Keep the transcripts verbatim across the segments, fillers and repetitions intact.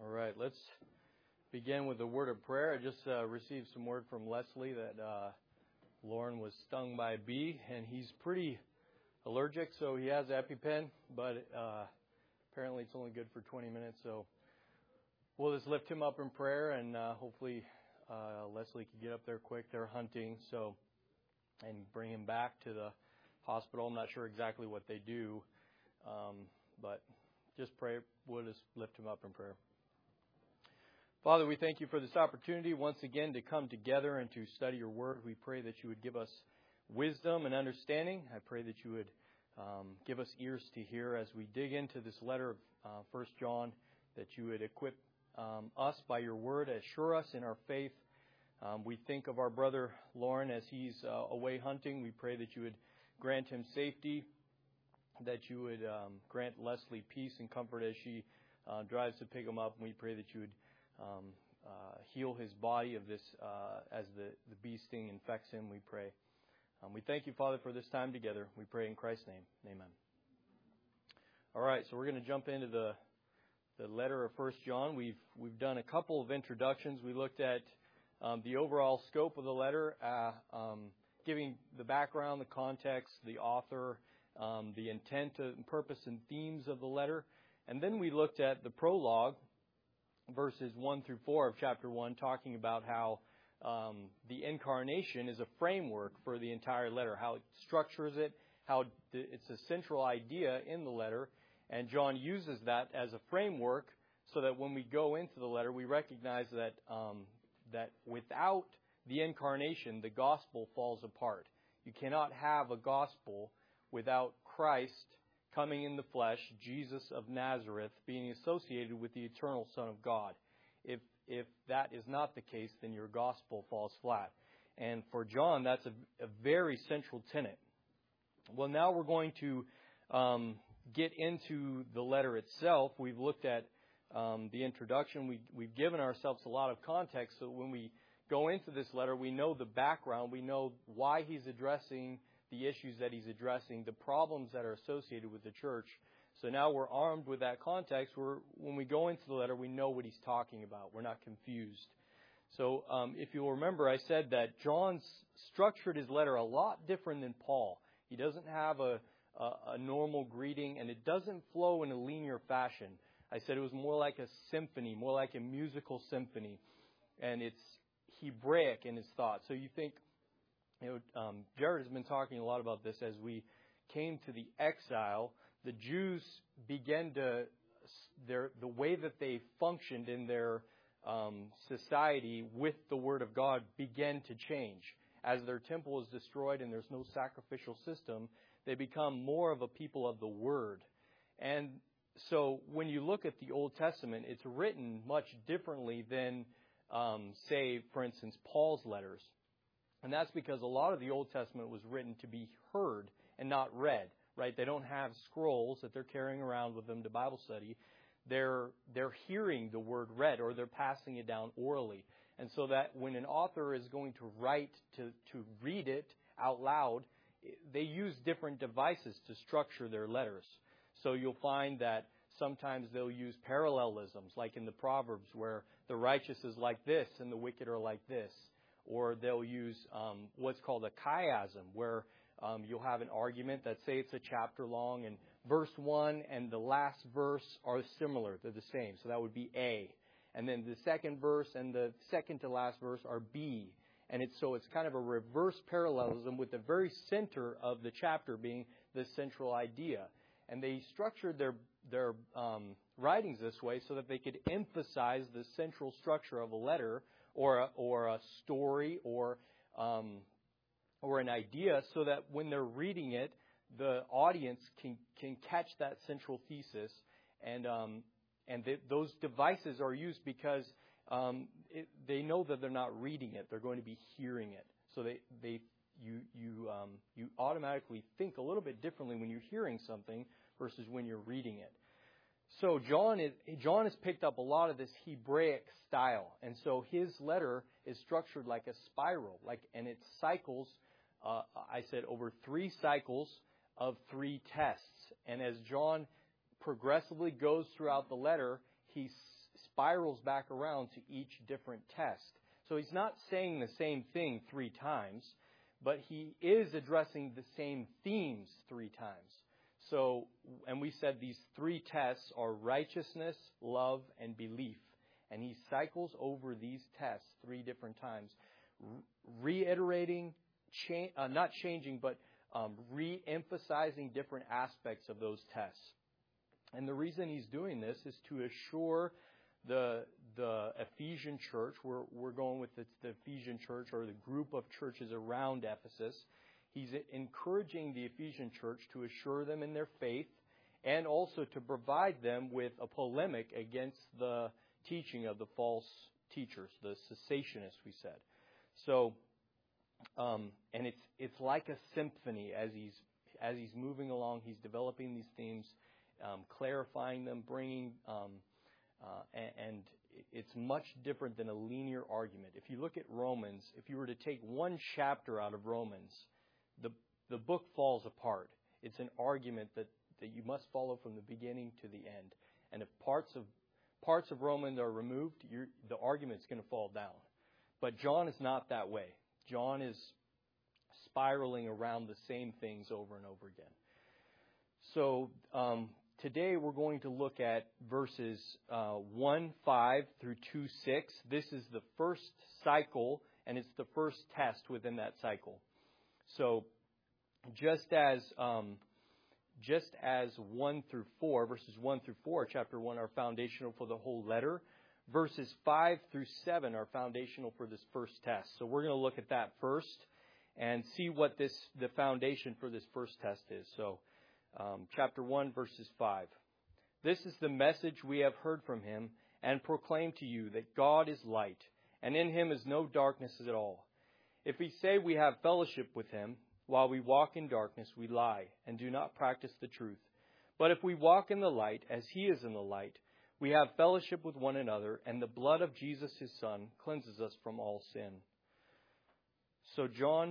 All right, let's begin with a word of prayer. I just uh, received some word from Leslie that uh, Lauren was stung by a bee, and he's pretty allergic, so he has EpiPen, but uh, apparently it's only good for twenty minutes, so we'll just lift him up in prayer, and uh, hopefully uh, Leslie can get up there quick. They're hunting, so and bring him back to the hospital. I'm not sure exactly what they do, um, but just pray. We'll just lift him up in prayer. Father, we thank you for this opportunity once again to come together and to study your word. We pray that you would give us wisdom and understanding. I pray that you would um, give us ears to hear as we dig into this letter of uh, First John, that you would equip um, us by your word, assure us in our faith. Um, we think of our brother Lauren as he's uh, away hunting. We pray that you would grant him safety, that you would um, grant Leslie peace and comfort as she uh, drives to pick him up. And we pray that you would um, uh, heal his body of this uh, as the, the bee sting infects him, we pray. Um, we thank you, Father, for this time together. We pray in Christ's name. Amen. All right, so we're going to jump into the the letter of First John. We've we've done a couple of introductions. We looked at um, the overall scope of the letter, uh, um, giving the background, the context, the author, um, the intent, and purpose, and themes of the letter. And then we looked at the prologue, verses one through four of chapter one, talking about how um, the incarnation is a framework for the entire letter, how it structures it, how it's a central idea in the letter. And John uses that as a framework so that when we go into the letter, we recognize that um, that without the incarnation, the gospel falls apart. You cannot have a gospel without Christ coming in the flesh, Jesus of Nazareth, being associated with the eternal Son of God. If if that is not the case, then your gospel falls flat. And for John, that's a, a very central tenet. Well, now we're going to um, get into the letter itself. We've looked at um, the introduction. We, we've given ourselves a lot of context, so when we go into this letter, we know the background. We know why he's addressing the issues that he's addressing, the problems that are associated with the church. So now we're armed with that context. We're, when we go into the letter, we know what he's talking about. We're not confused. So um, if you'll remember, I said that John's structured his letter a lot different than Paul. He doesn't have a, a, a normal greeting, and it doesn't flow in a linear fashion. I said it was more like a symphony, more like a musical symphony. And it's Hebraic in his thought. So you think, You know, um, Jared has been talking a lot about this. As we came to the exile, the Jews began to, their, the way that they functioned in their um, society with the Word of God began to change. As their temple is destroyed and there's no sacrificial system, they become more of a people of the Word. And so when you look at the Old Testament, it's written much differently than, um, say, for instance, Paul's letters. And that's because a lot of the Old Testament was written to be heard and not read, right? They don't have scrolls that they're carrying around with them to Bible study. They're they're hearing the word read, or they're passing it down orally. And so that when an author is going to write to, to read it out loud, they use different devices to structure their letters. So you'll find that sometimes they'll use parallelisms, like in the Proverbs, where the righteous is like this and the wicked are like this. Or they'll use um, what's called a chiasm, where um, you'll have an argument that, say, it's a chapter long, and verse one and the last verse are similar. They're the same. So that would be A. And then the second verse and the second to last verse are B. And it's so it's kind of a reverse parallelism, with the very center of the chapter being the central idea. And they structured their their um, writings this way so that they could emphasize the central structure of a letter, or a, or a story, or um, or an idea, so that when they're reading it, the audience can can catch that central thesis. And um, and th- those devices are used because um, it, they know that they're not reading it; they're going to be hearing it. So they they you you um, you automatically think a little bit differently when you're hearing something versus when you're reading it. So John is, John has picked up a lot of this Hebraic style, and so his letter is structured like a spiral, like, and it cycles. Uh, I said over three cycles of three tests, and as John progressively goes throughout the letter, he s- spirals back around to each different test. So he's not saying the same thing three times, but he is addressing the same themes three times. So, and we said these three tests are righteousness, love, and belief. And he cycles over these tests three different times, reiterating, cha- uh, not changing, but um, re-emphasizing different aspects of those tests. And the reason he's doing this is to assure the the Ephesian church, we're, we're going with the, the Ephesian church or the group of churches around Ephesus. He's encouraging the Ephesian church to assure them in their faith and also to provide them with a polemic against the teaching of the false teachers, the cessationists, we said. So, um, and it's it's like a symphony as he's as he's moving along. He's developing these themes, um, clarifying them, bringing, um, uh, and, and it's much different than a linear argument. If you look at Romans, if you were to take one chapter out of Romans, the the book falls apart. It's an argument that, that you must follow from the beginning to the end. And if parts of parts of Romans are removed, you're, the argument's going to fall down. But John is not that way. John is spiraling around the same things over and over again. So um, today we're going to look at verses uh, one five through two six. This is the first cycle, and it's the first test within that cycle. So just as um, just as one through four, verses one through four, chapter one, are foundational for the whole letter, verses five through seven are foundational for this first test. So we're going to look at that first and see what this the foundation for this first test is. So um, chapter one, verses five. This is the message we have heard from him and proclaim to you, that God is light, and in him is no darkness at all. If we say we have fellowship with him, while we walk in darkness, we lie and do not practice the truth. But if we walk in the light, as he is in the light, we have fellowship with one another, and the blood of Jesus, his Son, cleanses us from all sin. So John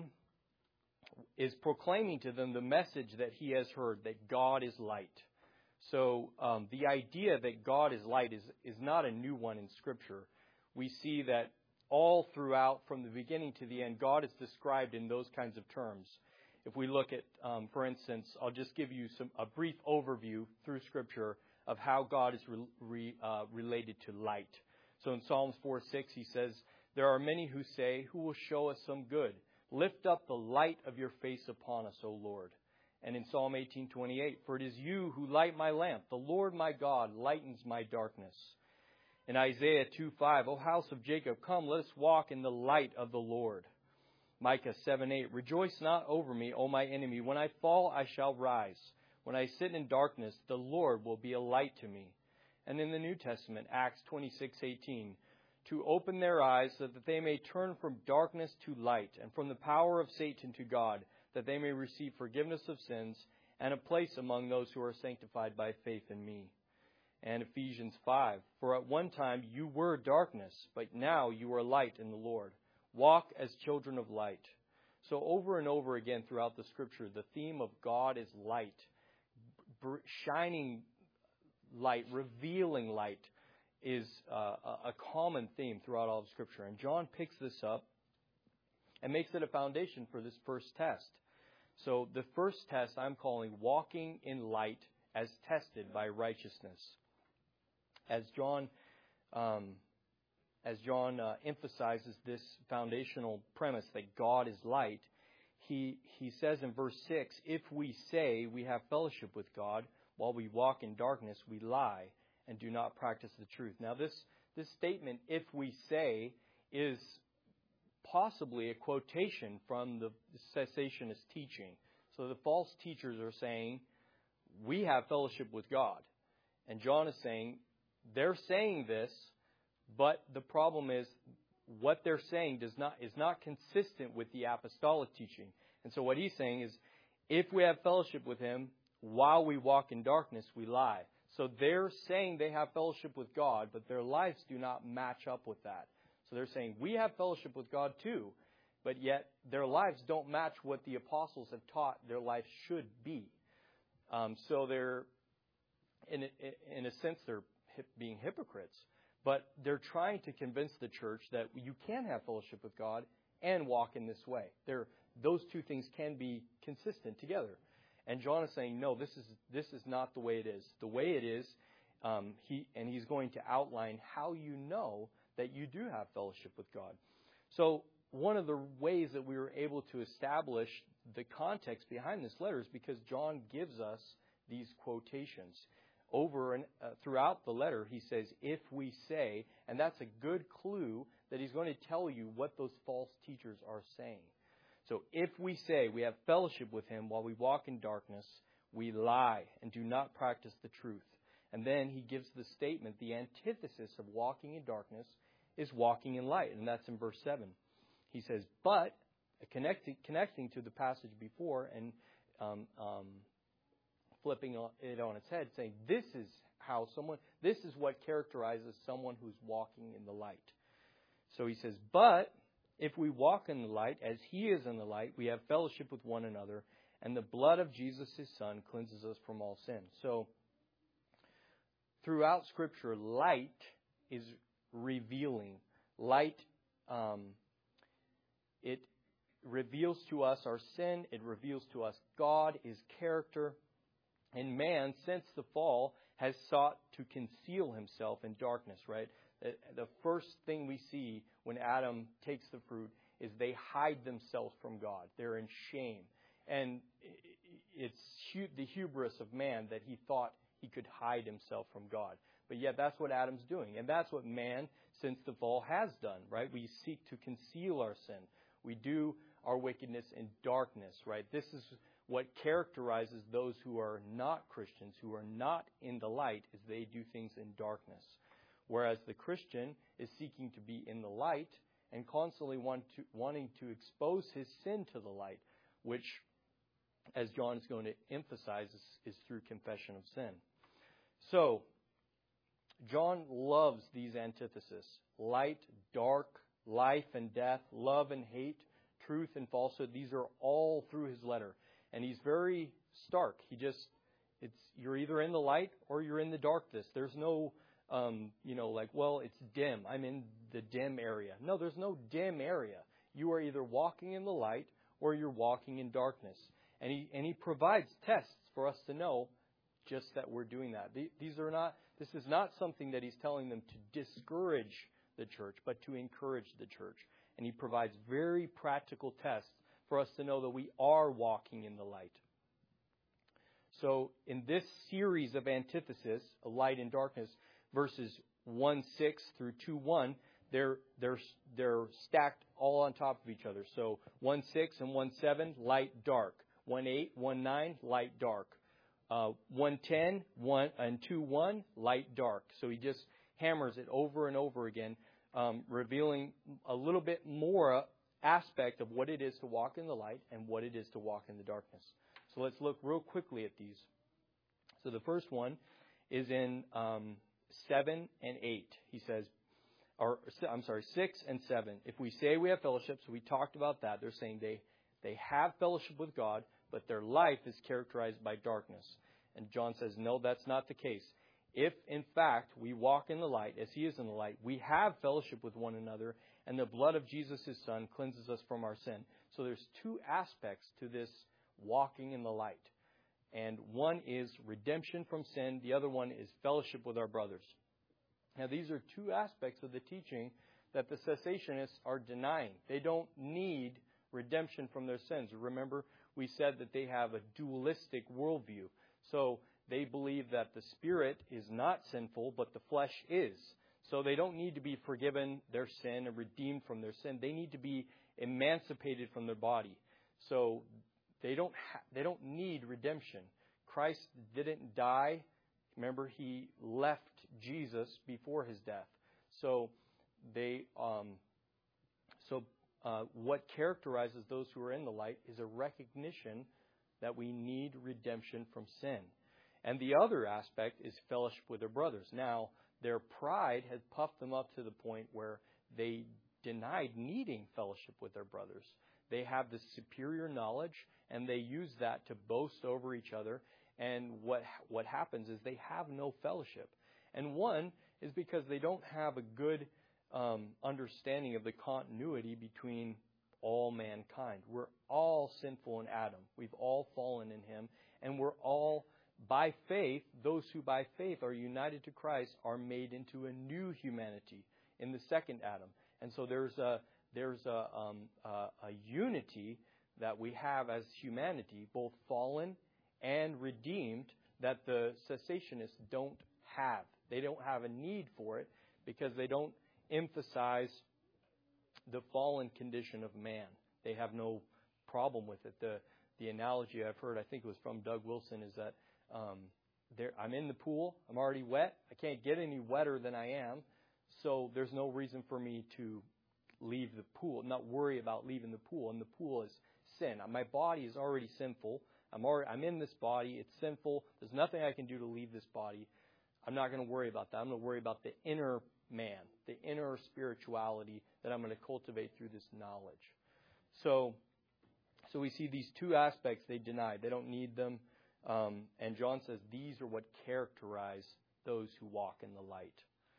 is proclaiming to them the message that he has heard, that God is light. So um, the idea that God is light is, is not a new one in Scripture. We see that all throughout, from the beginning to the end, God is described in those kinds of terms. If we look at, um, for instance, I'll just give you some a brief overview through Scripture of how God is re, re, uh, related to light. So in Psalms four six, he says, "There are many who say, 'Who will show us some good? Lift up the light of your face upon us, O Lord.' And in Psalm eighteen twenty-eight, 'For it is you who light my lamp. The Lord my God lightens my darkness.' In Isaiah two five, 'O house of Jacob, come, let us walk in the light of the Lord.' Micah seven eight, 'Rejoice not over me, O my enemy. When I fall, I shall rise. When I sit in darkness, the Lord will be a light to me.' And in the New Testament, Acts twenty-six eighteen, 'To open their eyes so that they may turn from darkness to light, and from the power of Satan to God, that they may receive forgiveness of sins and a place among those who are sanctified by faith in me.' And Ephesians five, 'For at one time you were darkness, but now you are light in the Lord. Walk as children of light.' So over and over again throughout the Scripture, the theme of God is light, shining light, revealing light is uh, a common theme throughout all of Scripture. And John picks this up and makes it a foundation for this first test. So the first test I'm calling walking in light as tested by righteousness. As John, um, as John uh, emphasizes this foundational premise that God is light, he he says in verse six, 'If we say we have fellowship with God while we walk in darkness, we lie and do not practice the truth.' Now this this statement, 'if we say,' is possibly a quotation from the cessationist teaching. So the false teachers are saying, we have fellowship with God. And John is saying, they're saying this, but the problem is what they're saying does not is not consistent with the apostolic teaching. And so what he's saying is, if we have fellowship with him while we walk in darkness, we lie. So they're saying they have fellowship with God, but their lives do not match up with that. So they're saying, we have fellowship with God too, but yet their lives don't match what the apostles have taught their life should be. Um, so they're, in a, in a sense, they're hip, being hypocrites. But they're trying to convince the church that you can have fellowship with God and walk in this way. They're, those two things can be consistent together. And John is saying, no, this is this is not the way it is. The way it is, um, he and he's going to outline how you know that you do have fellowship with God. So one of the ways that we were able to establish the context behind this letter is because John gives us these quotations. Over and uh, throughout the letter, he says, if we say, and that's a good clue that he's going to tell you what those false teachers are saying. So if we say we have fellowship with him while we walk in darkness, we lie and do not practice the truth. And then he gives the statement, the antithesis of walking in darkness is walking in light. And that's in verse seven. He says, but, connecting, connecting to the passage before and um, um, flipping it on its head, saying this is how someone, this is what characterizes someone who's walking in the light. So he says, but if we walk in the light as he is in the light, we have fellowship with one another, and the blood of Jesus, his son, cleanses us from all sin. So throughout Scripture, light is revealing. Light, um, it reveals to us our sin. It reveals to us God, his character. And man, since the fall, has sought to conceal himself in darkness, right? The first thing we see when Adam takes the fruit is they hide themselves from God. They're in shame. And it's the hubris of man that he thought he could hide himself from God. But yet that's what Adam's doing. And that's what man, since the fall, has done, right? We seek to conceal our sin. We do our wickedness in darkness, right? This is what characterizes those who are not Christians, who are not in the light, is they do things in darkness. Whereas the Christian is seeking to be in the light and constantly want to, wanting to expose his sin to the light, which, as John is going to emphasize, is, is through confession of sin. So, John loves these antitheses: light, dark, life and death, love and hate, truth and falsehood. These are all through his letter. And he's very stark. He just, it's, you're either in the light or you're in the darkness. There's no, um, you know, like, well, it's dim. I'm in the dim area. No, there's no dim area. You are either walking in the light or you're walking in darkness. And he, and he provides tests for us to know just that we're doing that. These are not, this is not something that he's telling them to discourage the church, but to encourage the church. And he provides very practical tests for us to know that we are walking in the light. So in this series of antithesis, of light and darkness, verses one six through two one, they're they're they're stacked all on top of each other. So one six and one seven, light, dark. one eight, one nine, light, dark. Uh, one ten, one and two one, light, dark. So he just hammers it over and over again, um, revealing a little bit more aspect of what it is to walk in the light and what it is to walk in the darkness. So let's look real quickly at these. So the first one is in um, seven and eight. He says, or I'm sorry, six and seven. If we say we have fellowship, so we talked about that. They're saying they they have fellowship with God, but their life is characterized by darkness. And John says, no, that's not the case. If, in fact, we walk in the light as he is in the light, we have fellowship with one another, and the blood of Jesus, his son, cleanses us from our sin. So there's two aspects to this walking in the light. And one is redemption from sin. The other one is fellowship with our brothers. Now, these are two aspects of the teaching that the cessationists are denying. They don't need redemption from their sins. Remember, we said that they have a dualistic worldview. So they believe that the spirit is not sinful, but the flesh is. So they don't need to be forgiven their sin and redeemed from their sin. They need to be emancipated from their body. So they don't ha- they don't need redemption. Christ didn't die. Remember, he left Jesus before his death. So they um, so uh, what characterizes those who are in the light is a recognition that we need redemption from sin. And the other aspect is fellowship with their brothers. Now, their pride had puffed them up to the point where they denied needing fellowship with their brothers. They have the superior knowledge, and they use that to boast over each other. And what what happens is they have no fellowship. And one, is because they don't have a good um, understanding of the continuity between all mankind. We're all sinful in Adam. We've all fallen in him. And we're all, by faith, those who by faith are united to Christ are made into a new humanity in the second Adam. And so there's a there's a, um, a, a unity that we have as humanity, both fallen and redeemed, that the cessationists don't have. They don't have a need for it because they don't emphasize the fallen condition of man. They have no problem with it. The the analogy I've heard, I think it was from Doug Wilson, is that um, there, I'm in the pool, I'm already wet, I can't get any wetter than I am, so there's no reason for me to leave the pool, not worry about leaving the pool. And the pool is sin. My body is already sinful. I'm already, I'm in this body. It's sinful. There's nothing I can do to leave this body. I'm not going to worry about that. I'm going to worry about the inner man, the inner spirituality that I'm going to cultivate through this knowledge. So, so we see these two aspects they deny. They don't need them. Um, and John says these are what characterize those who walk in the light.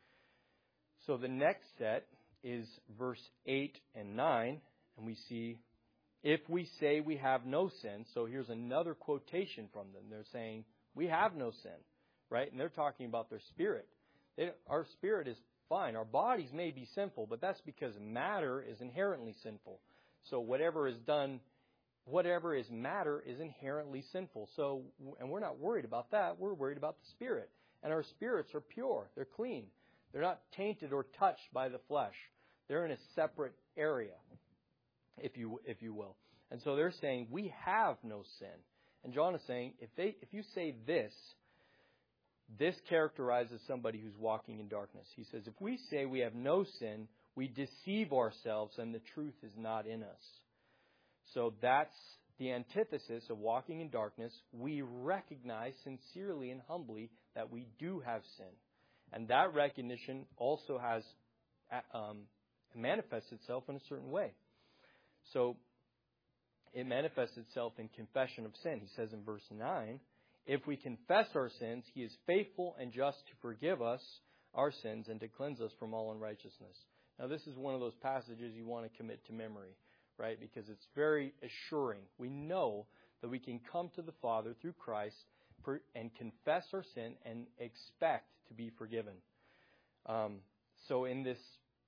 So the next set is verse eight and nine, and we see, if we say we have no sin, so here's another quotation from them. They're saying, we have no sin, right? And they're talking about their spirit. They, our spirit is fine. Our bodies may be sinful, but that's because matter is inherently sinful. So whatever is done, whatever is matter is inherently sinful. So, and we're not worried about that. We're worried about the spirit. And our spirits are pure. They're clean. They're not tainted or touched by the flesh. They're in a separate area, if you if you will. And so they're saying, we have no sin. And John is saying, if they if you say this, this characterizes somebody who's walking in darkness. He says, if we say we have no sin, we deceive ourselves and the truth is not in us. So that's the antithesis of walking in darkness. We recognize sincerely and humbly that we do have sin. And that recognition also has um, manifests itself in a certain way. So it manifests itself in confession of sin. He says in verse nine, if we confess our sins, he is faithful and just to forgive us our sins and to cleanse us from all unrighteousness. Now this is one of those passages you want to commit to memory, right? Because it's very assuring. We know that we can come to the Father through Christ and confess our sin and expect to be forgiven. Um, so in this,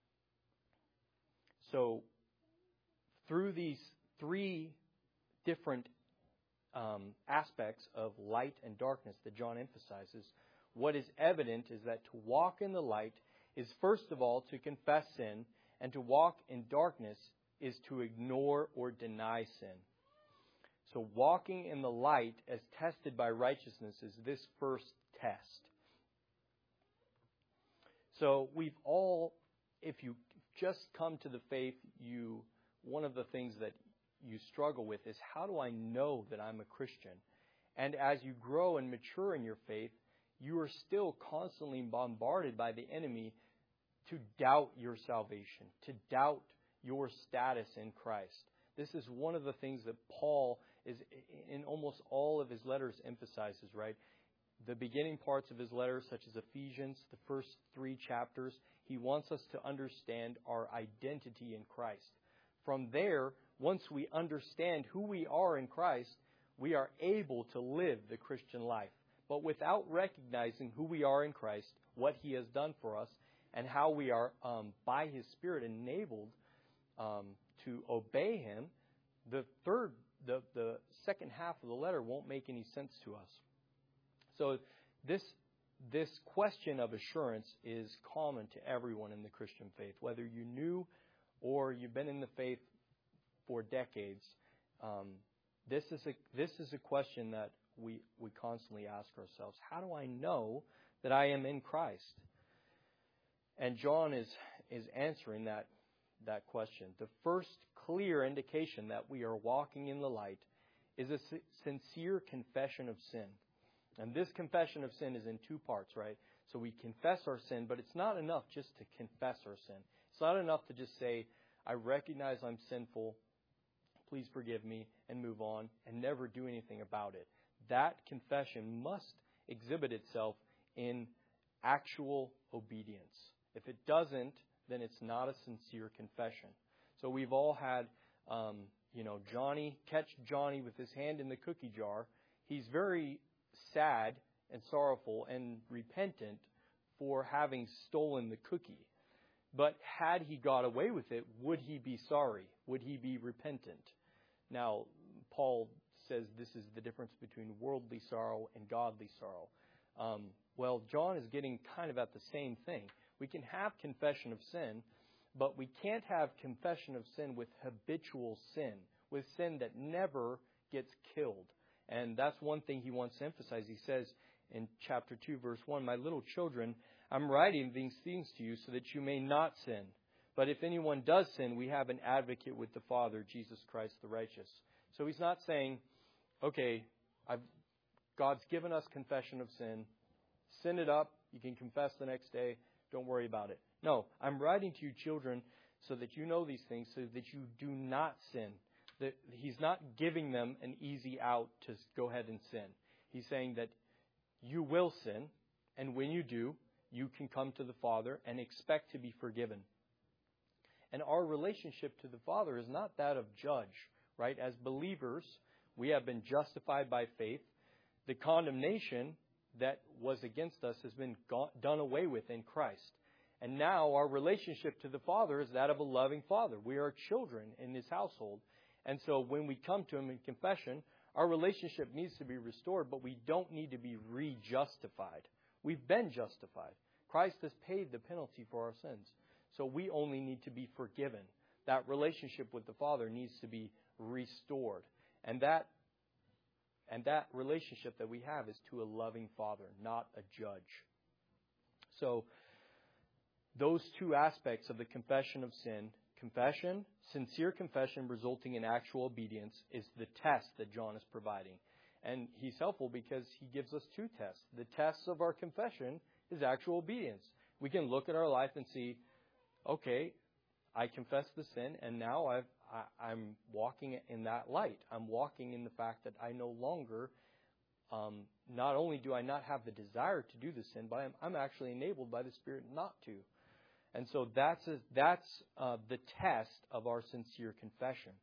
so through these three different um, aspects of light and darkness that John emphasizes, what is evident is that to walk in the light is first of all to confess sin, and to walk in darkness is to ignore or deny sin. So walking in the light as tested by righteousness is this first test. So we've all, if you just come to the faith, you one of the things that you struggle with is, how do I know that I'm a Christian? And as you grow and mature in your faith, you are still constantly bombarded by the enemy to doubt your salvation, to doubt your status in Christ. This is one of the things that Paul is in almost all of his letters emphasizes, right? The beginning parts of his letters, such as Ephesians, the first three chapters, he wants us to understand our identity in Christ. From there, once we understand who we are in Christ, we are able to live the Christian life. But without recognizing who we are in Christ, what he has done for us, and how we are, um, by his Spirit, enabled um, to obey him, the third, the, the second half of the letter won't make any sense to us. So this this question of assurance is common to everyone in the Christian faith, whether you knew or you've been in the faith for decades. Um, this is a this is a question that we we constantly ask ourselves: how do I know that I am in Christ? And John is is answering that that question. The first clear indication that we are walking in the light is a sincere confession of sin. And this confession of sin is in two parts, right? So we confess our sin, but it's not enough just to confess our sin. It's not enough to just say, I recognize I'm sinful, please forgive me, and move on, and never do anything about it. That confession must exhibit itself in actual obedience. If it doesn't, then it's not a sincere confession. So we've all had, um, you know, Johnny, catch Johnny with his hand in the cookie jar. He's very sad and sorrowful and repentant for having stolen the cookie. But had he got away with it, would he be sorry? Would he be repentant? Now, Paul says this is the difference between worldly sorrow and godly sorrow. Um, well, John is getting kind of at the same thing. We can have confession of sin, but we can't have confession of sin with habitual sin, with sin that never gets killed. And that's one thing he wants to emphasize. He says in chapter two, verse one, "My little children, I'm writing these things to you so that you may not sin. But if anyone does sin, we have an advocate with the Father, Jesus Christ the righteous." So he's not saying, okay, I've, God's given us confession of sin. Sin it up. You can confess the next day. Don't worry about it. No, I'm writing to you, children, so that you know these things, so that you do not sin. That he's not giving them an easy out to go ahead and sin. He's saying that you will sin, and when you do, you can come to the Father and expect to be forgiven. And our relationship to the Father is not that of judge, right? As believers, we have been justified by faith. The condemnation that was against us has been gone, done away with in Christ. And now our relationship to the Father is that of a loving Father. We are children in His household. And so when we come to Him in confession, our relationship needs to be restored, but we don't need to be re-justified. We've been justified. Christ has paid the penalty for our sins. So we only need to be forgiven. That relationship with the Father needs to be restored. And that and that relationship that we have is to a loving Father, not a judge. So those two aspects of the confession of sin, confession, sincere confession resulting in actual obedience, is the test that John is providing. And he's helpful because he gives us two tests. The test of our confession is actual obedience. We can look at our life and see, okay, I confess the sin, and now I've, I, I'm walking in that light. I'm walking in the fact that I no longer, um, not only do I not have the desire to do the sin, but I'm, I'm actually enabled by the Spirit not to. And so that's a, that's uh, the test of our sincere confession.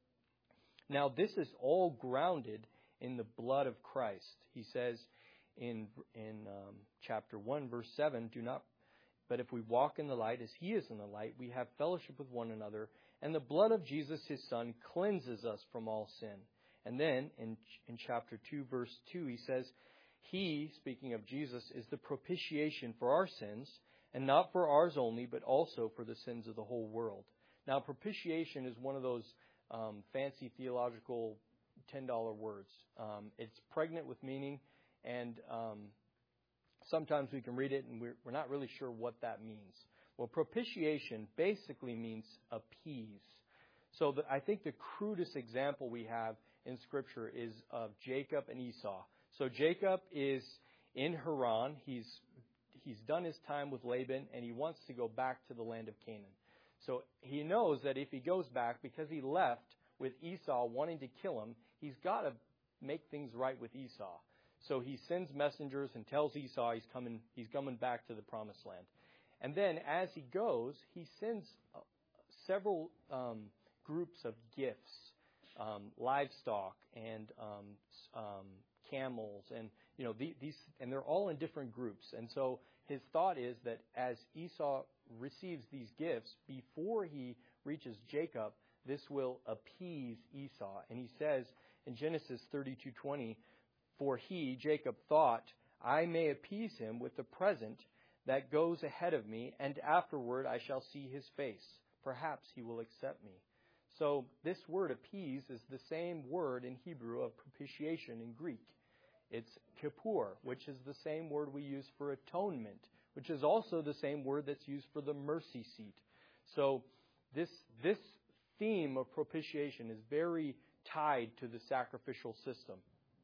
Now, this is all grounded in the blood of Christ. He says in in um, chapter one, verse seven, "Do not, but if we walk in the light as He is in the light, we have fellowship with one another, and the blood of Jesus, His Son, cleanses us from all sin." And then in in chapter two, verse two, he says, "He," speaking of Jesus, "is the propitiation for our sins, and not for ours only, but also for the sins of the whole world." Now, propitiation is one of those um, fancy theological ten dollar words. Um, it's pregnant with meaning, and um, sometimes we can read it and we're, we're not really sure what that means. Well, propitiation basically means appease. So the, I think the crudest example we have in Scripture is of Jacob and Esau. So Jacob is in Haran. He's he's done his time with Laban, and he wants to go back to the land of Canaan. So he knows that if he goes back, because he left with Esau wanting to kill him, he's got to make things right with Esau. So he sends messengers and tells Esau he's coming he's coming back to the promised land. And then as he goes, he sends uh, several um, groups of gifts, um, livestock and um, um, camels, and you know the, these, and they're all in different groups. And so his thought is that as Esau receives these gifts, before he reaches Jacob, this will appease Esau. And he says in Genesis thirty-two twenty, "For he, Jacob, thought, I may appease him with the present that goes ahead of me, and afterward I shall see his face. Perhaps he will accept me." So this word appease is the same word in Hebrew of propitiation in Greek. It's kippur, which is the same word we use for atonement, which is also the same word that's used for the mercy seat. So this this theme of propitiation is very tied to the sacrificial system.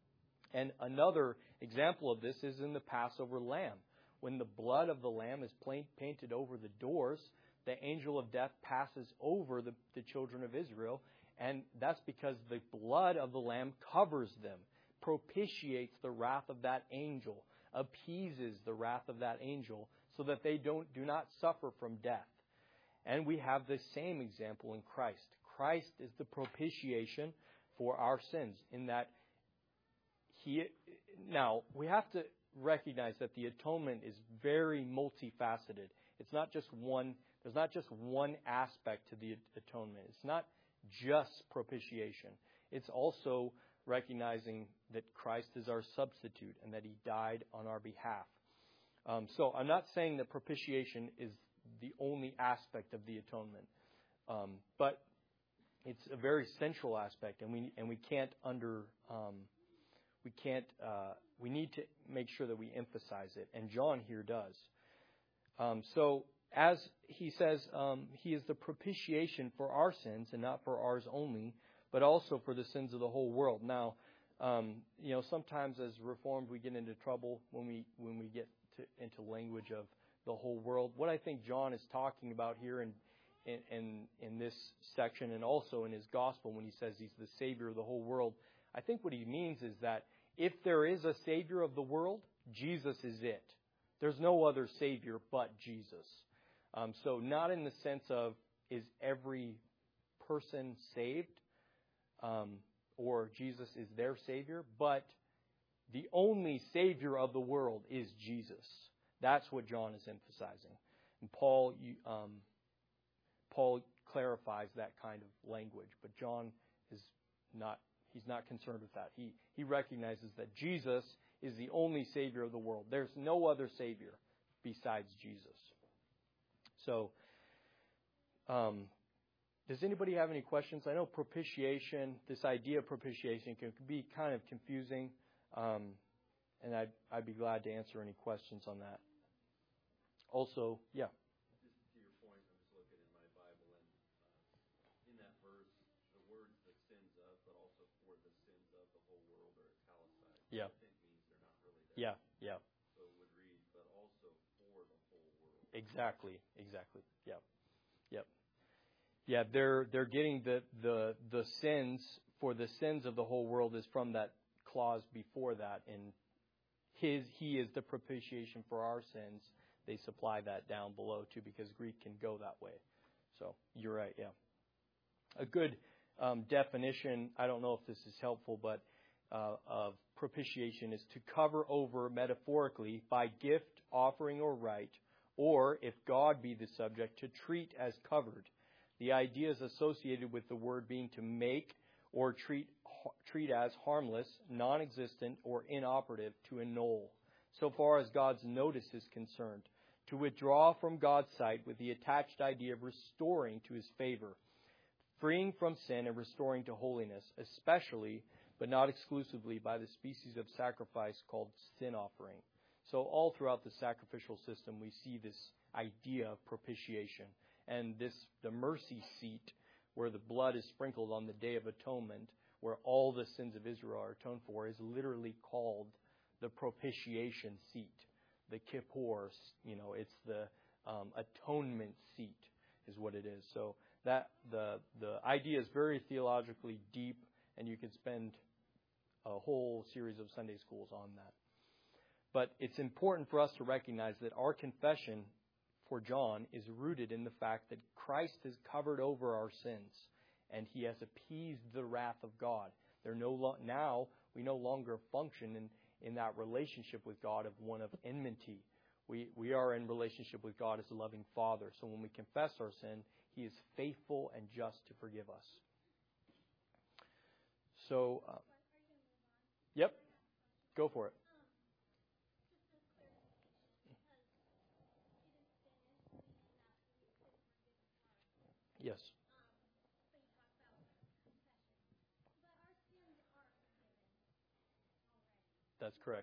And another example of this is in the Passover lamb. When the blood of the lamb is painted over the doors, the angel of death passes over the, the children of Israel, and that's because the blood of the lamb covers them, propitiates the wrath of that angel, appeases the wrath of that angel, so that they don't do not suffer from death. And we have the same example in Christ. Christ is the propitiation for our sins, in that he, now we have to recognize that the atonement is very multifaceted. It's not just one, there's not just one aspect to the atonement. It's not just propitiation. It's also recognizing that Christ is our substitute and that he died on our behalf. Um, so I'm not saying that propitiation is the only aspect of the atonement, um, but it's a very central aspect, and we and we can't under um, we can't uh, we need to make sure that we emphasize it, and John here does. Um, so as he says, um, he is the propitiation for our sins, and not for ours only, but also for the sins of the whole world. Now, um, you know, sometimes as Reformed we get into trouble when we when we get to, into language of the whole world. What I think John is talking about here in, in in in this section, and also in his gospel when he says he's the Savior of the whole world, I think what he means is that if there is a Savior of the world, Jesus is it. There's no other Savior but Jesus. Um, so not in the sense of is every person saved, um, or Jesus is their Savior, but the only Savior of the world is Jesus. That's what John is emphasizing. And Paul, you, um, Paul clarifies that kind of language, but John is not, he's not concerned with that. He, he recognizes that Jesus is the only Savior of the world. There's no other Savior besides Jesus. So, um, does anybody have any questions? I know propitiation, this idea of propitiation can be kind of confusing, um, and I'd, I'd be glad to answer any questions on that. Also, yeah. Just to your point, I'm just looking in my Bible, and uh, in that verse, the words "the sins of," but also "for the sins of the whole world" are italicized. Yeah. I think means they're not really there. Yeah, yeah. So it would read, "but also for the whole world." Exactly, exactly. Yep, yep. Yeah, they're they're getting the the the sins for the sins of the whole world is from that clause before that. In his, he is the propitiation for our sins. They supply that down below too, because Greek can go that way. So you're right, yeah. A good um, definition, I don't know if this is helpful, but uh, of propitiation is to cover over metaphorically by gift, offering, or rite, or, if God be the subject, to treat as covered. The idea is associated with the word being to make or treat treat as harmless, non-existent, or inoperative, to annul, so far as God's notice is concerned, to withdraw from God's sight with the attached idea of restoring to his favor, freeing from sin and restoring to holiness, especially, but not exclusively, by the species of sacrifice called sin offering. So all throughout the sacrificial system, we see this idea of propitiation. And this, the mercy seat, where the blood is sprinkled on the Day of Atonement, where all the sins of Israel are atoned for, is literally called the propitiation seat. The Kippur, you know, it's the um, atonement seat is what it is. So that the the idea is very theologically deep, and you could spend a whole series of Sunday schools on that. But it's important for us to recognize that our confession for John is rooted in the fact that Christ has covered over our sins, and he has appeased the wrath of God. They're no lo- now we no longer function in in that relationship with God of one of enmity. We we are in relationship with God as a loving Father. So when we confess our sin, he is faithful and just to forgive us. So, uh, yep, go for it. Yes. That's correct.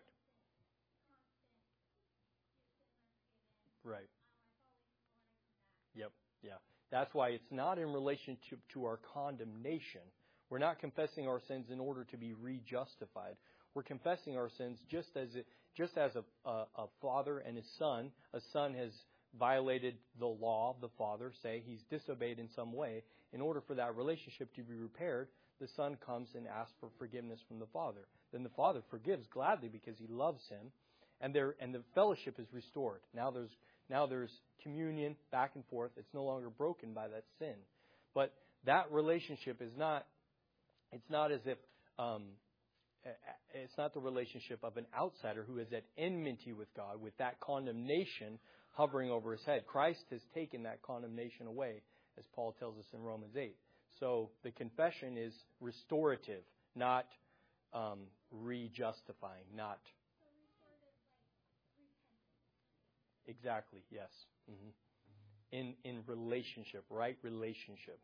Right. Yep. Yeah. That's why it's not in relationship to our condemnation. We're not confessing our sins in order to be re-justified. We're confessing our sins just as it, just as a, a, a father and his son. A son has violated the law of the father, say he's disobeyed in some way. In order for that relationship to be repaired, the son comes and asks for forgiveness from the father. Then the father forgives gladly because he loves him, And there and the fellowship is restored. Now there's now there's communion back and forth. It's no longer broken by that sin. But that relationship is not, it's not as if, um, it's not the relationship of an outsider who is at enmity with God, with that condemnation hovering over his head. Christ has taken that condemnation away, as Paul tells us in Romans eight. So the confession is restorative, not um, re-justifying, not... Exactly, yes. Mm-hmm. In in relationship, right relationship.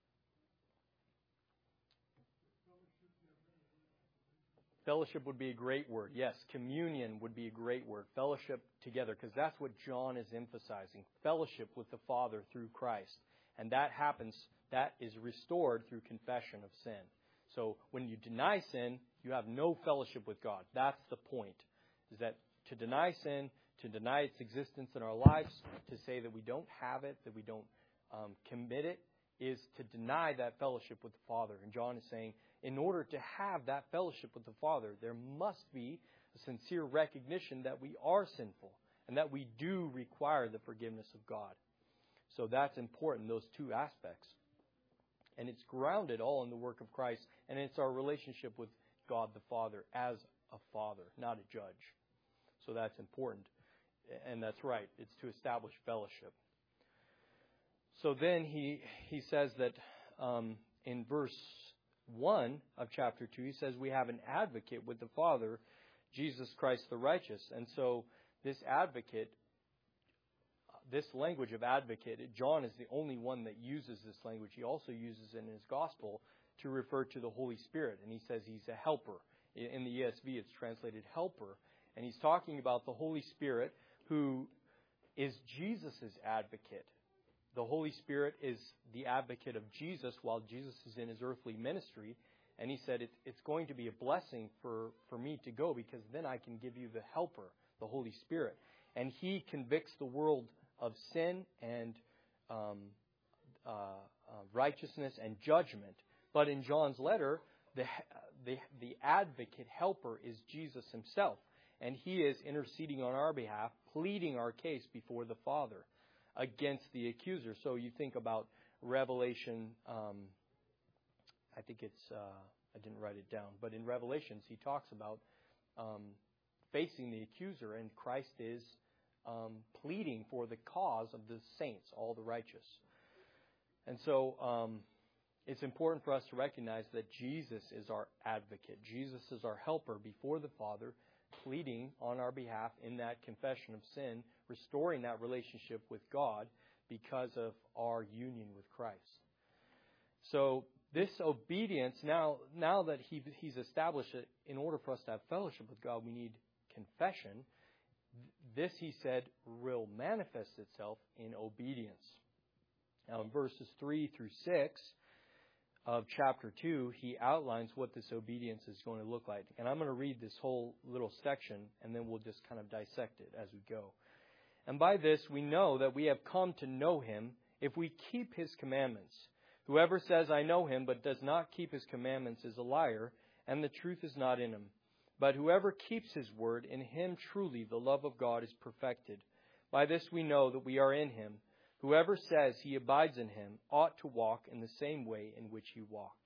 Fellowship would be a great word. Yes, communion would be a great word. Fellowship together, because that's what John is emphasizing. Fellowship with the Father through Christ. And that happens, that is restored through confession of sin. So when you deny sin, you have no fellowship with God. That's the point. Is that to deny sin, to deny its existence in our lives, to say that we don't have it, that we don't um, commit it, is to deny that fellowship with the Father. And John is saying, in order to have that fellowship with the Father, there must be a sincere recognition that we are sinful and that we do require the forgiveness of God. So that's important, those two aspects. And it's grounded all in the work of Christ, and it's our relationship with God the Father as a Father, not a judge. So that's important. And that's right. It's to establish fellowship. So then he he says that um, in verse one of chapter two, he says we have an advocate with the Father, Jesus Christ the righteous. And so this advocate, this language of advocate, John is the only one that uses this language. He also uses it in his gospel to refer to the Holy Spirit. And he says he's a helper. In the E S V, it's translated helper. And he's talking about the Holy Spirit, who is Jesus' advocate. The Holy Spirit is the advocate of Jesus while Jesus is in his earthly ministry. And he said, it's, it's going to be a blessing for, for me to go, because then I can give you the helper, the Holy Spirit. And he convicts the world of sin and um, uh, uh, righteousness and judgment. But in John's letter, the, the, the advocate helper is Jesus himself. And he is interceding on our behalf, pleading our case before the Father against the accuser. So you think about Revelation, um, I think it's, uh, I didn't write it down, but in Revelations he talks about um, facing the accuser, and Christ is um, pleading for the cause of the saints, all the righteous. And so um, it's important for us to recognize that Jesus is our advocate. Jesus is our helper before the Father, pleading on our behalf in that confession of sin, restoring that relationship with God because of our union with Christ. So this obedience, now now that he, he's established it, in order for us to have fellowship with God, we need confession. This, he said, will manifest itself in obedience. Now in verses three through six of chapter two, he outlines what this obedience is going to look like. And I'm going to read this whole little section, and then we'll just kind of dissect it as we go. And by this we know that we have come to know him if we keep his commandments. Whoever says, I know him, but does not keep his commandments is a liar, and the truth is not in him. But whoever keeps his word, in him truly the love of God is perfected. By this we know that we are in him. Whoever says he abides in him ought to walk in the same way in which he walked.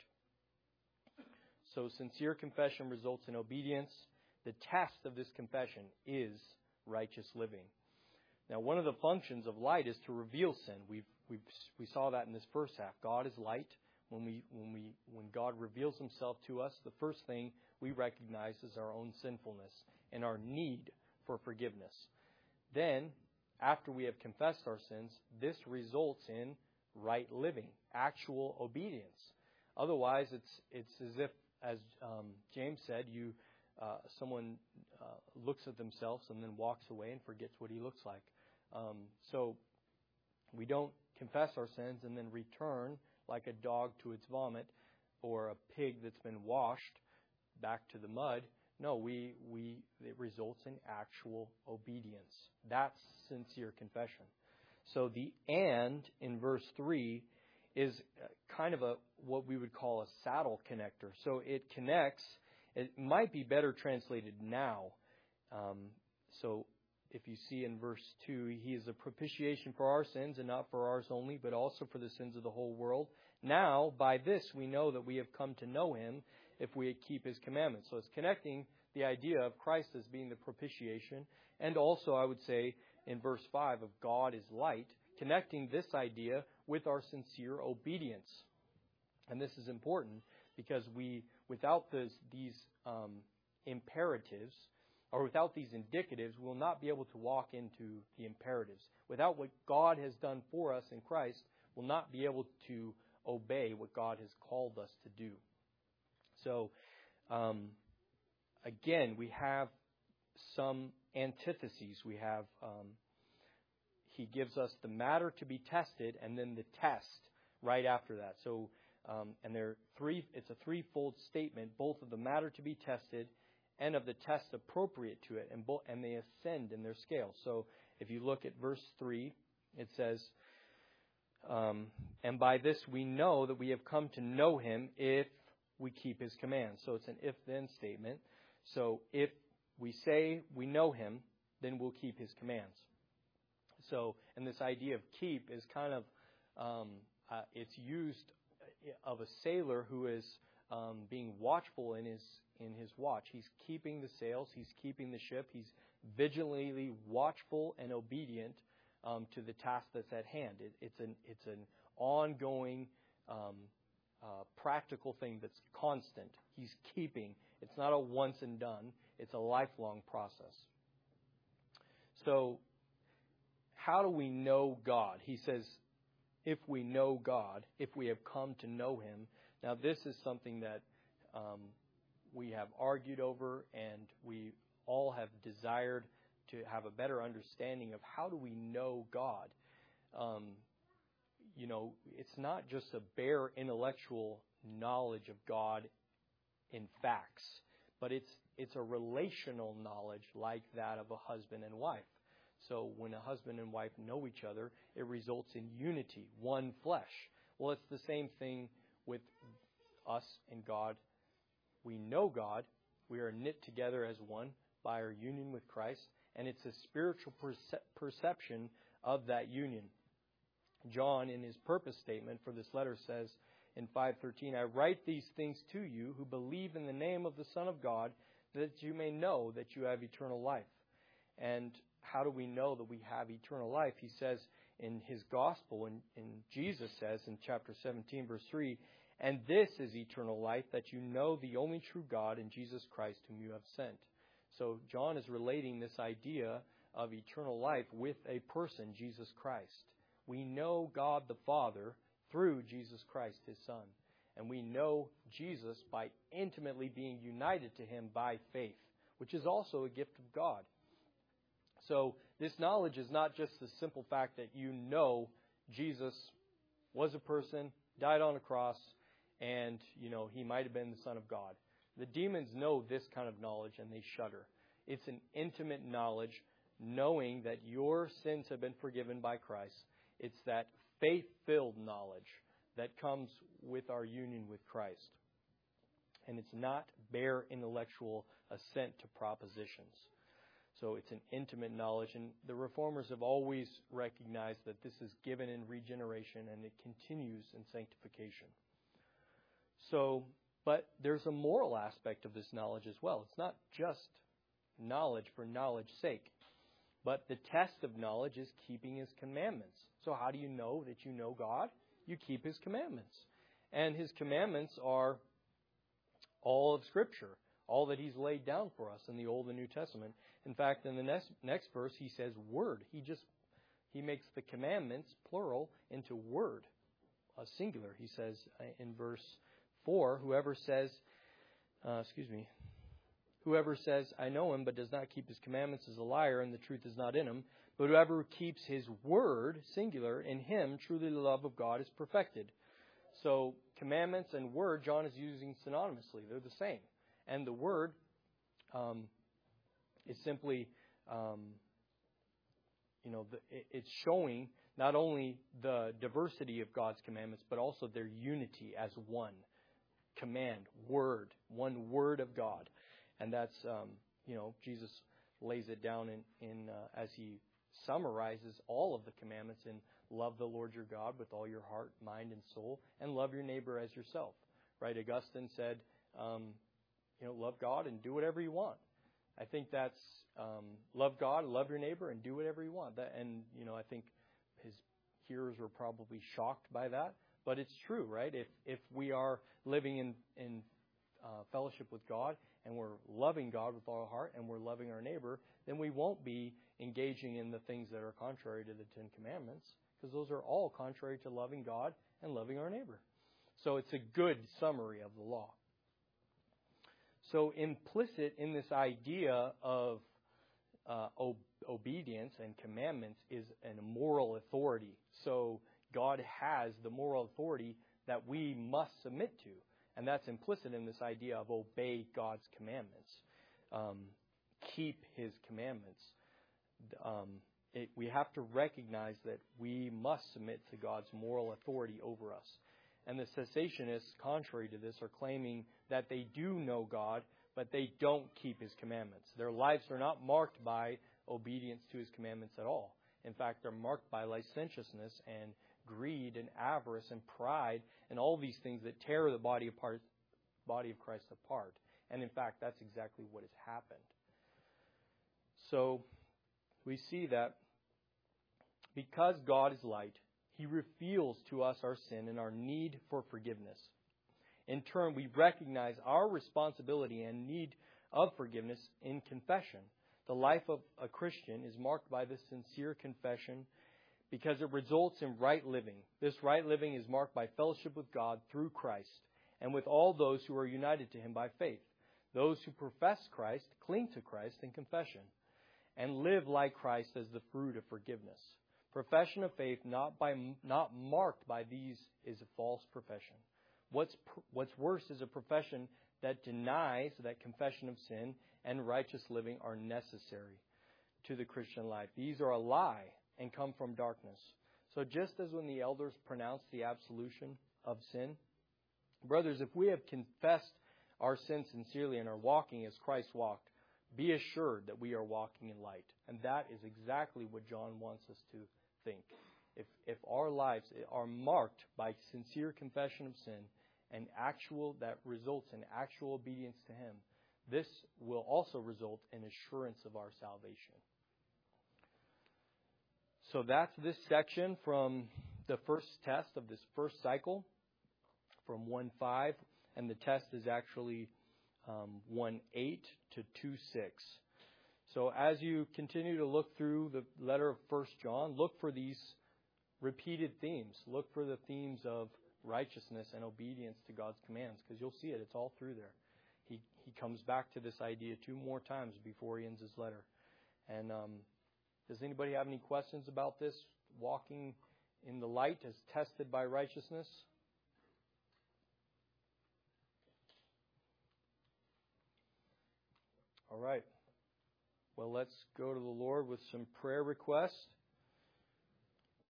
So sincere confession results in obedience. The test of this confession is righteous living. Now, one of the functions of light is to reveal sin. We've, we've, we saw that in this first half. God is light. When we, when we, when God reveals himself to us, the first thing we recognize is our own sinfulness and our need for forgiveness. Then, after we have confessed our sins, this results in right living, actual obedience. Otherwise, it's it's as if, as um, James said, you uh, someone uh, looks at themselves and then walks away and forgets what he looks like. Um, so we don't confess our sins and then return like a dog to its vomit, or a pig that's been washed back to the mud. No, we we it results in actual obedience. That's sincere confession. So the and in verse three is kind of a what we would call a saddle connector. So it connects. It might be better translated now. Um, So if you see in verse two, he is a propitiation for our sins, and not for ours only, but also for the sins of the whole world. Now, by this we know that we have come to know him, if we keep his commandments. So it's connecting the idea of Christ as being the propitiation, and also, I would say, in verse five, of God is light, connecting this idea with our sincere obedience. And this is important because we, without this, these um, imperatives, or without these indicatives, we will not be able to walk into the imperatives. Without what God has done for us in Christ, we'll not be able to obey what God has called us to do. So, um, again, we have some antitheses. We have, um, he gives us the matter to be tested, and then the test right after that. So, um, and there are three. It's a threefold statement, both of the matter to be tested and of the test appropriate to it, and both, and they ascend in their scale. So, if you look at verse three, it says, um, "And by this we know that we have come to know him if we keep his commands." So it's an if-then statement. So if we say we know him, then we'll keep his commands. So, and this idea of keep is kind of, um, uh, it's used of a sailor who is um, being watchful in his in his watch. He's keeping the sails. He's keeping the ship. He's vigilantly watchful and obedient um, to the task that's at hand. It, it's an it's an ongoing um, uh, practical thing that's constant. He's keeping. It's not a once and done. It's a lifelong process. So, how do we know God? He says, if we know God, if we have come to know him. Now, this is something that um, we have argued over, and we all have desired to have a better understanding of how do we know God. Um, you know, it's not just a bare intellectual knowledge of God in facts, but it's it's a relational knowledge like that of a husband and wife. So when a husband and wife know each other, it results in unity, one flesh. Well, it's the same thing with us and God. We know God. We are knit together as one by our union with Christ, and it's a spiritual perce- perception of that union. John, in his purpose statement for this letter, says in five thirteen, "I write these things to you who believe in the name of the Son of God, that you may know that you have eternal life." And how do we know that we have eternal life? He says in his gospel, and, and Jesus says in chapter seventeen, verse three, "And this is eternal life, that you know the only true God and Jesus Christ whom you have sent." So John is relating this idea of eternal life with a person, Jesus Christ. We know God the Father through Jesus Christ, his Son. And we know Jesus by intimately being united to him by faith, which is also a gift of God. So this knowledge is not just the simple fact that you know Jesus was a person, died on a cross, and, you know, he might have been the Son of God. The demons know this kind of knowledge, and they shudder. It's an intimate knowledge, knowing that your sins have been forgiven by Christ. It's that faith-filled knowledge that comes with our union with Christ. And it's not bare intellectual assent to propositions. So it's an intimate knowledge, and the Reformers have always recognized that this is given in regeneration, and it continues in sanctification. So, but there's a moral aspect of this knowledge as well. It's not just knowledge for knowledge's sake, but the test of knowledge is keeping his commandments. So how do you know that you know God? You keep his commandments. And his commandments are all of Scripture, all that he's laid down for us in the Old and New Testament. In fact, in the next, next verse, he says word. He just, he makes the commandments, plural, into word, a singular. He says in verse four, whoever says, uh, excuse me, whoever says, "I know him," but does not keep his commandments is a liar, and the truth is not in him. But whoever keeps his word, singular, in him, truly the love of God is perfected. So commandments and word, John is using synonymously. They're the same. And the word um, is simply, um, you know, the, it, it's showing not only the diversity of God's commandments, but also their unity as one. Command, word, one word of God. And that's, um, you know, Jesus lays it down in, in uh, as he summarizes all of the commandments in love the Lord your God with all your heart, mind, and soul, and love your neighbor as yourself. Right? Augustine said, um, you know, love God and do whatever you want. I think that's um, love God, love your neighbor, and do whatever you want. That, and you know, I think his hearers were probably shocked by that, but it's true, right? If if we are living in in uh, fellowship with God and we're loving God with all our heart and we're loving our neighbor, then we won't be engaging in the things that are contrary to the Ten Commandments, because those are all contrary to loving God and loving our neighbor. So it's a good summary of the law. So implicit in this idea of uh, ob- obedience and commandments is a moral authority. So God has the moral authority that we must submit to. And that's implicit in this idea of obey God's commandments. Um, keep His commandments. Um, it, we have to recognize that we must submit to God's moral authority over us. And the cessationists, contrary to this, are claiming that they do know God, but they don't keep His commandments. Their lives are not marked by obedience to His commandments at all. In fact, they're marked by licentiousness and greed and avarice and pride and all these things that tear the body apart, body of Christ apart. And in fact, that's exactly what has happened. So we see that because God is light, He reveals to us our sin and our need for forgiveness. In turn, we recognize our responsibility and need of forgiveness in confession. The life of a Christian is marked by this sincere confession because it results in right living. This right living is marked by fellowship with God through Christ and with all those who are united to Him by faith. Those who profess Christ cling to Christ in confession and live like Christ as the fruit of forgiveness. Profession of faith not by not marked by these is a false profession. What's what's worse is a profession that denies that confession of sin and righteous living are necessary to the Christian life. These are a lie and come from darkness. So just as when the elders pronounced the absolution of sin, brothers, if we have confessed our sin sincerely and are walking as Christ walked, be assured that we are walking in light. And that is exactly what John wants us to think. If if our lives are marked by sincere confession of sin and actual that results in actual obedience to Him, this will also result in assurance of our salvation. So that's this section from the first test of this first cycle, from one five, and the test is actually um, one eight to two six. So as you continue to look through the letter of First John, look for these repeated themes. Look for the themes of righteousness and obedience to God's commands, because you'll see it. It's all through there. He he comes back to this idea two more times before he ends his letter. And um, does anybody have any questions about this? Walking in the light as tested by righteousness? All right. Well, let's go to the Lord with some prayer requests.